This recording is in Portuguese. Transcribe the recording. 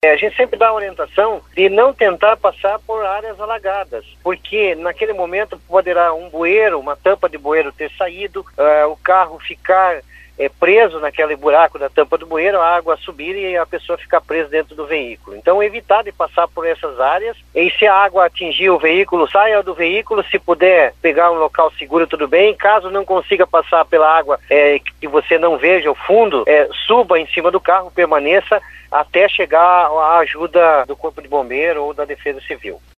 A gente sempre dá a orientação de não tentar passar por áreas alagadas, porque naquele momento poderá um bueiro, uma tampa de bueiro ter saído, o carro ficar preso naquele buraco da tampa do bueiro, a água subir e a pessoa ficar presa dentro do veículo. Então evitar de passar por essas áreas, e se a água atingir o veículo, saia do veículo, se puder pegar um local seguro, tudo bem. Caso não consiga passar pela água, que você não veja o fundo, suba em cima do carro, permaneça até chegar a ajuda do Corpo de Bombeiro ou da Defesa Civil.